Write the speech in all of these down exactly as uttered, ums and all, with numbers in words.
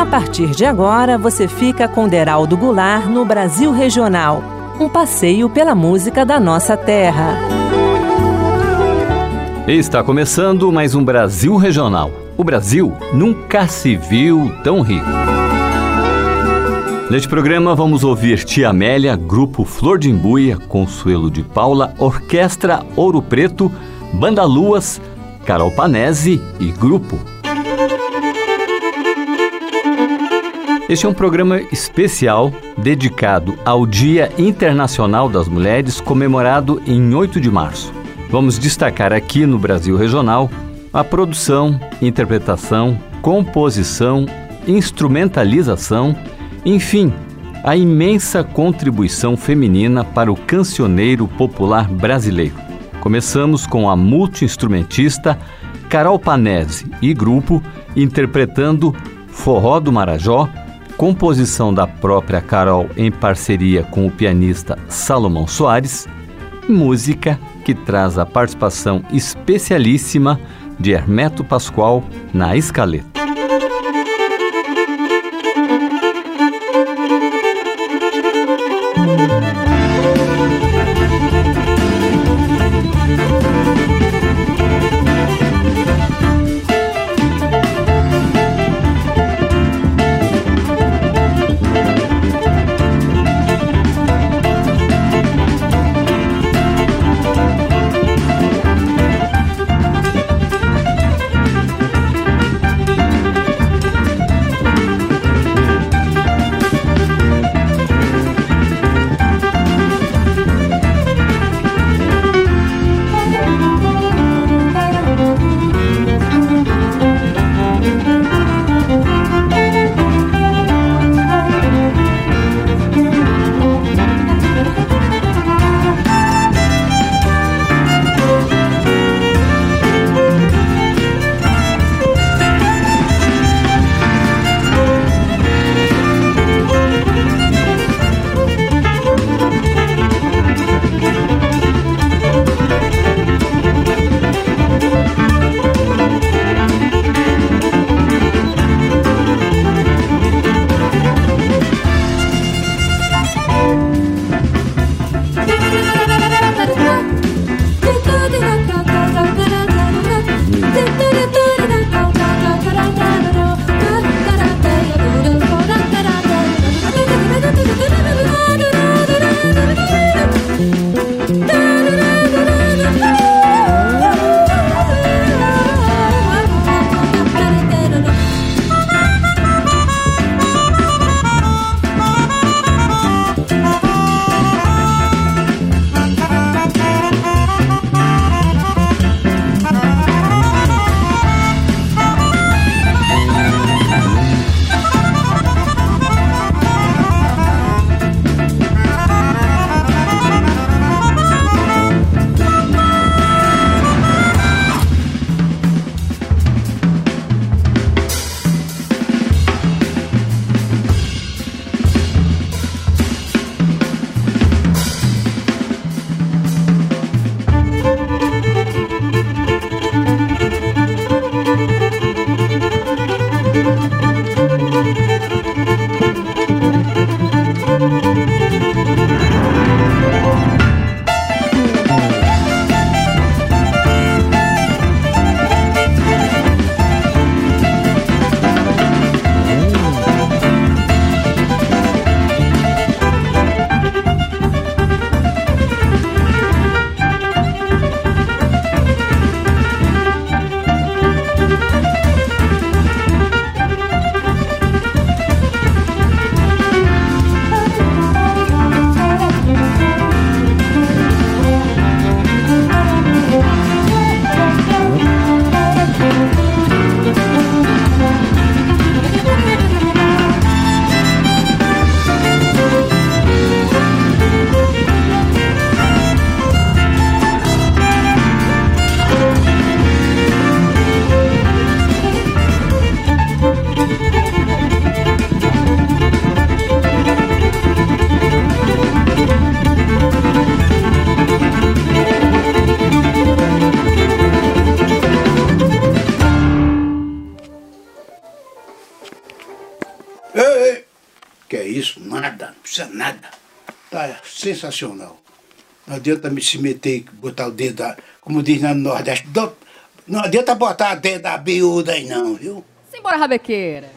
A partir de agora, você fica com Deraldo Goulart no Brasil Regional, um passeio pela música da nossa terra. Está começando mais um Brasil Regional. O Brasil nunca se viu tão rico. Neste programa vamos ouvir Tia Amélia, Grupo Flor de Embuia, Consuelo de Paula, Orquestra Ouro Preto, Banda Luas, Carol Panese e Grupo. Este é um programa especial dedicado ao Dia Internacional das Mulheres, comemorado em oito de março. Vamos destacar aqui no Brasil Regional a produção, interpretação, composição, instrumentalização, enfim, a imensa contribuição feminina para o cancioneiro popular brasileiro. Começamos com a multi-instrumentista Carol Panese e Grupo interpretando Forró do Marajó, composição da própria Carol em parceria com o pianista Salomão Soares, música que traz a participação especialíssima de Hermeto Pascoal na escaleta. que é isso? Nada, não precisa nada. Tá sensacional. Não adianta me se meter e botar o dedo, da, como diz lá no Nordeste, do, não adianta botar o dedo da biúda aí não, viu? Simbora, rabequeira.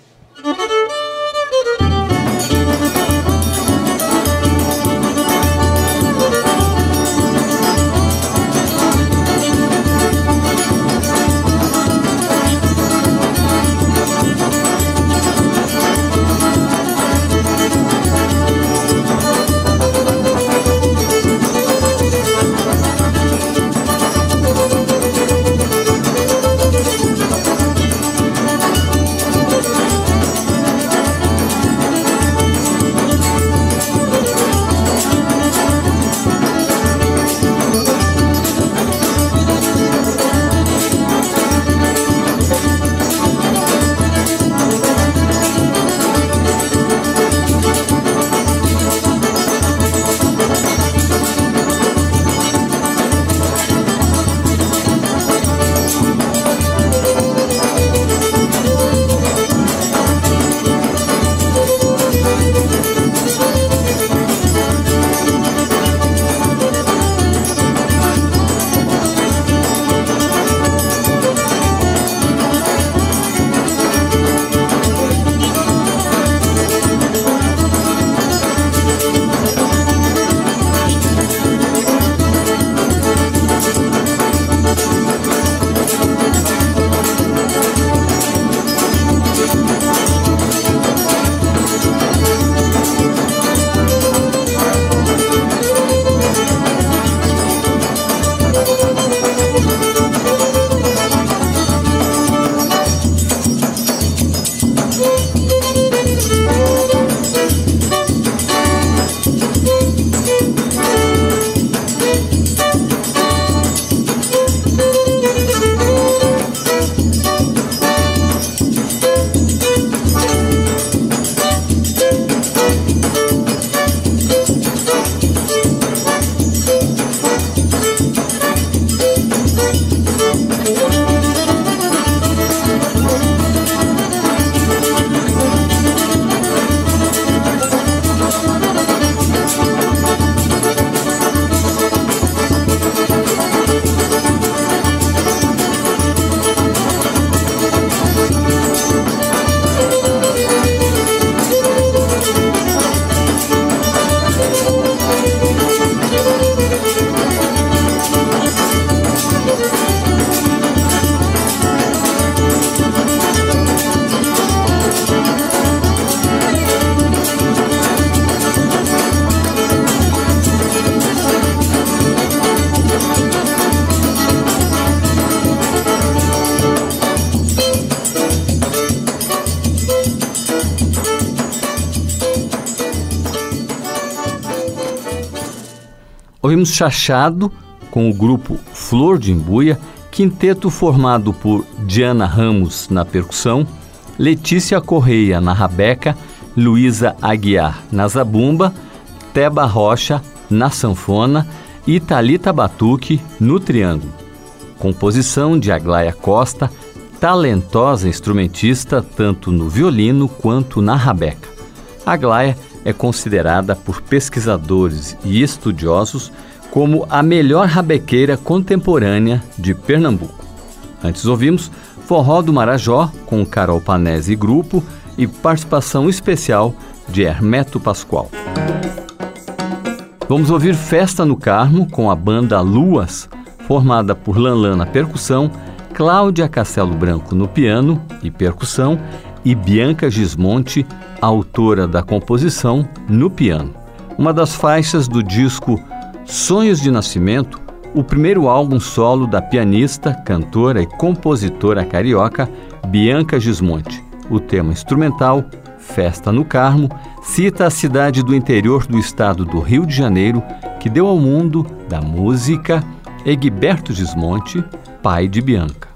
Ouvimos Chachado com o grupo Flor de Imbuia, quinteto formado por Diana Ramos na percussão, Letícia Correia na rabeca, Luísa Aguiar na zabumba, Teba Rocha na sanfona e Thalita Batuque no triângulo. Composição de Aglaia Costa, talentosa instrumentista tanto no violino quanto na rabeca. Aglaia é considerada por pesquisadores e estudiosos como a melhor rabequeira contemporânea de Pernambuco. Antes ouvimos Forró do Marajó com Carol Panese e grupo e participação especial de Hermeto Pascoal. Vamos ouvir Festa no Carmo com a banda Luas, formada por Lanlan na percussão, Cláudia Castelo Branco no piano e percussão e Bianca Gismonti, autora da composição, no piano. Uma das faixas do disco Sonhos de Nascimento, o primeiro álbum solo da pianista, cantora e compositora carioca Bianca Gismonti. O tema instrumental, Festa no Carmo, cita a cidade do interior do estado do Rio de Janeiro que deu ao mundo da música Egberto Gismonti, pai de Bianca.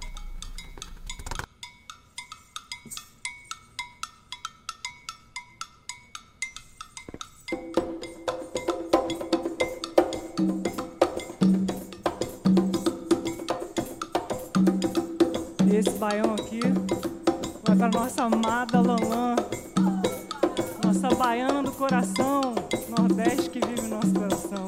Esse baião aqui vai para nossa amada Lanlan, Nossa baiana do coração, Nordeste que vive no nosso coração.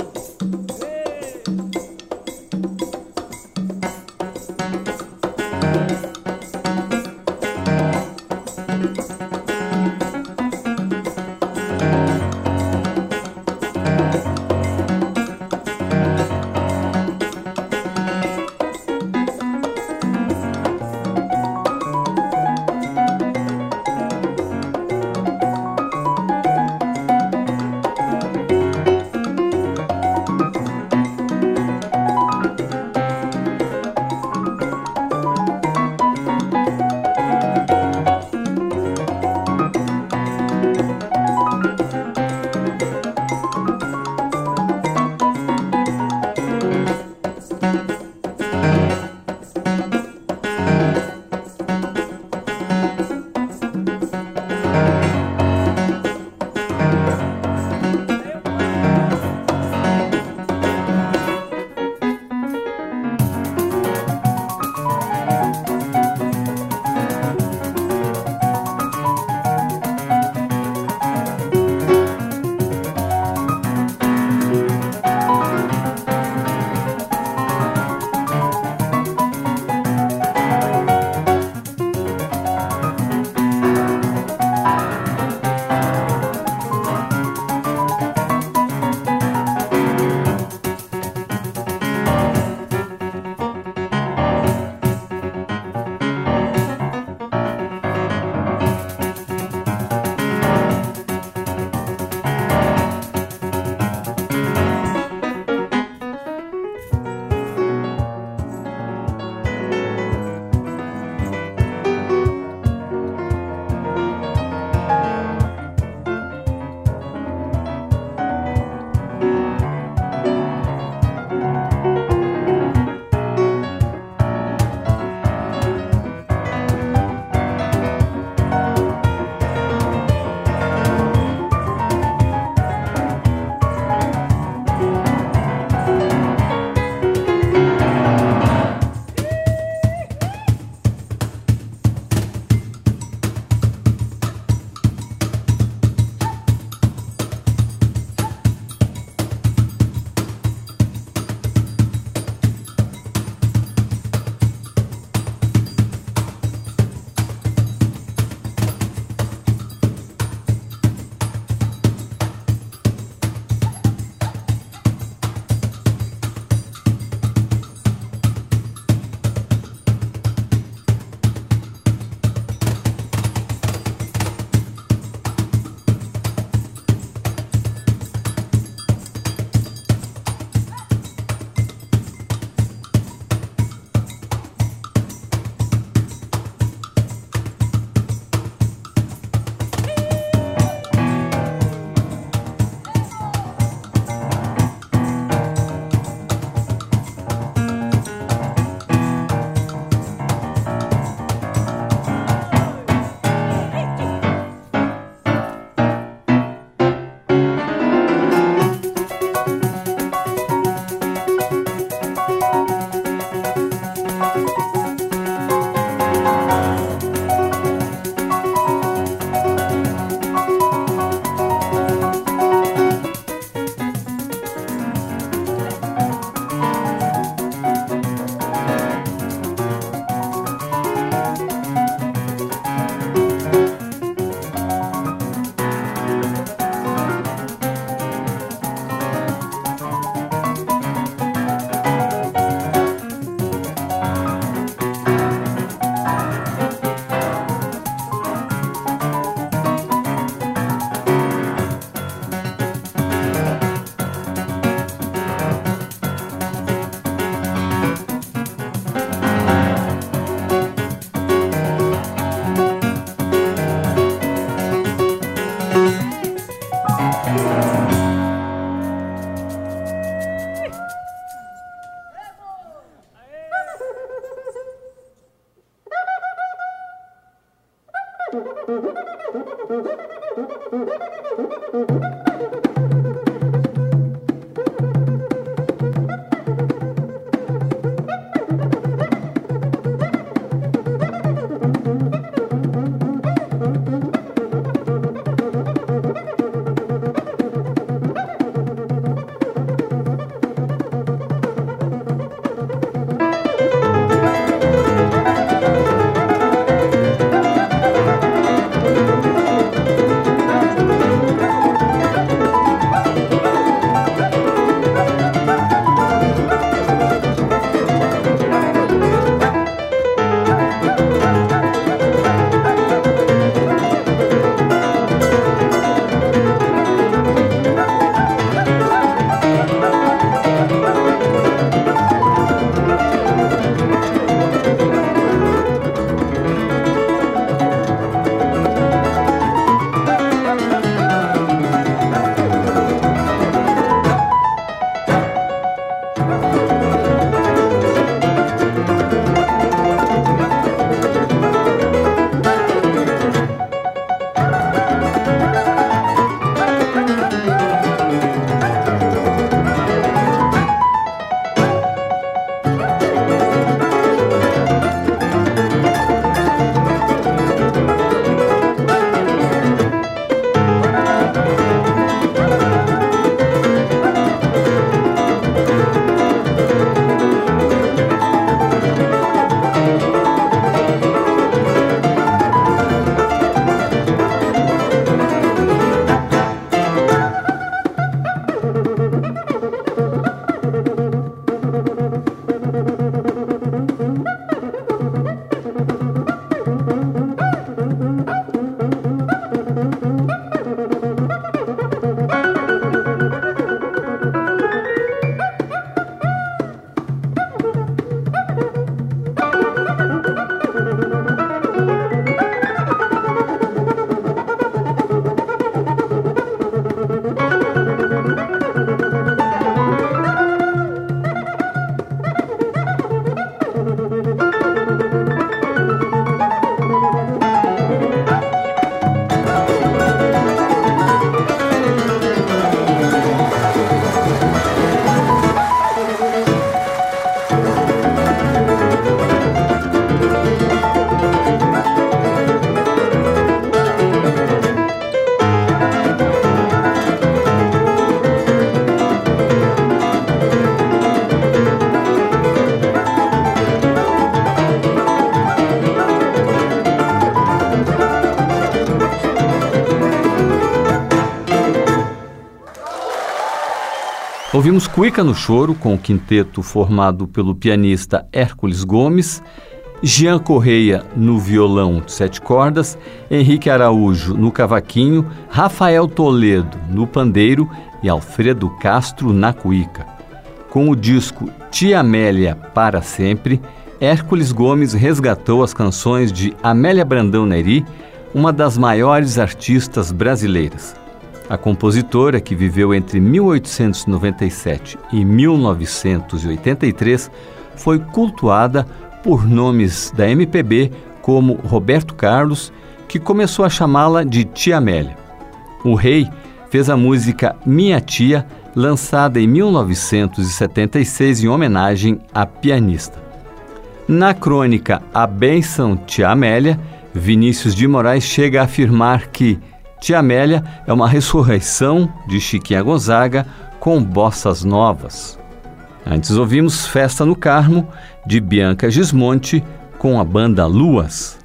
Ouvimos Cuíca no Choro, com o quinteto formado pelo pianista Hércules Gomes, Jean Correia no violão de sete cordas, Henrique Araújo no cavaquinho, Rafael Toledo no pandeiro e Alfredo Castro na cuíca. Com o disco Tia Amélia para Sempre, Hércules Gomes resgatou as canções de Amélia Brandão Neri, uma das maiores artistas brasileiras. A compositora, que viveu entre mil oitocentos e noventa e sete e mil novecentos e oitenta e três, foi cultuada por nomes da M P B como Roberto Carlos, que começou a chamá-la de Tia Amélia. O Rei fez a música Minha Tia, lançada em mil novecentos e setenta e seis em homenagem à pianista. Na crônica A Bênção Tia Amélia, Vinícius de Moraes chega a afirmar que Tia Amélia é uma ressurreição de Chiquinha Gonzaga com bossas novas. Antes ouvimos Festa no Carmo, de Bianca Gismonti, com a banda Luas.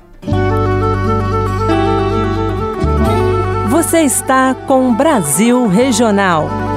Você está com Brasil Regional.